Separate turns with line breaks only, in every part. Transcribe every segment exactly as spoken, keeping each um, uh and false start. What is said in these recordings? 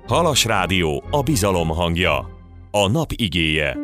Halas Rádió, a bizalom hangja. A nap igéje.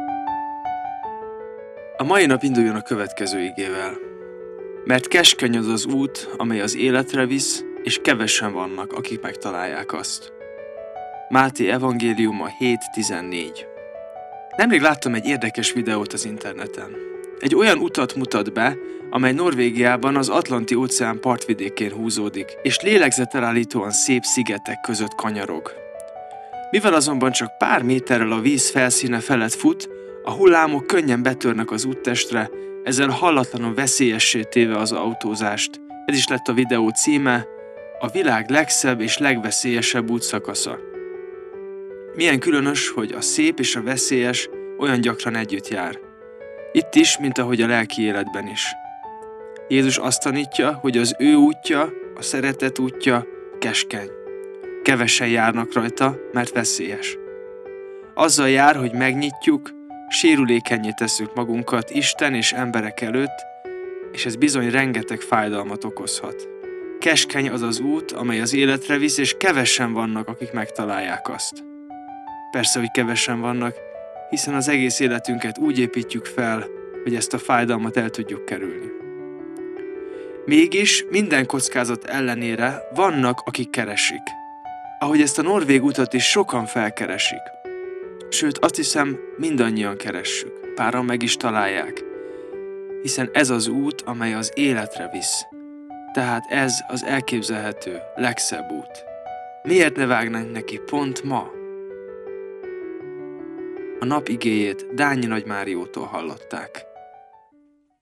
A mai nap induljon a következő igével. Mert keskeny az az út, amely az életre visz, és kevesen vannak, akik megtalálják azt. Máté evangéliuma hét tizennégy. Nemrég láttam egy érdekes videót az interneten. Egy olyan utat mutat be, amely Norvégiában az Atlanti-óceán partvidékén húzódik, és lélegzetelállítóan szép szigetek között kanyarog. Mivel azonban csak pár méterrel a víz felszíne felett fut, a hullámok könnyen betörnek az úttestre, ezzel hallatlanul veszélyessé téve az autózást. Ez is lett a videó címe, a világ legszebb és legveszélyesebb útszakasza. Milyen különös, hogy a szép és a veszélyes olyan gyakran együtt jár. Itt is, mint ahogy a lelki életben is. Jézus azt tanítja, hogy az ő útja, a szeretet útja keskeny. Kevesen járnak rajta, mert veszélyes. Azzal jár, hogy megnyitjuk, sérülékennyé tesszük magunkat Isten és emberek előtt, és ez bizony rengeteg fájdalmat okozhat. Keskeny az az út, amely az életre visz, és kevesen vannak, akik megtalálják azt. Persze, hogy kevesen vannak, hiszen az egész életünket úgy építjük fel, hogy ezt a fájdalmat el tudjuk kerülni. Mégis minden kockázat ellenére vannak, akik keresik. Ahogy ezt a norvég utat is sokan felkeresik. Sőt, azt hiszem, mindannyian keressük. Páran meg is találják. Hiszen ez az út, amely az életre visz. Tehát ez az elképzelhető legszebb út. Miért ne vágnánk neki pont ma? A nap igéjét Dányi Nagy Máriótól hallották.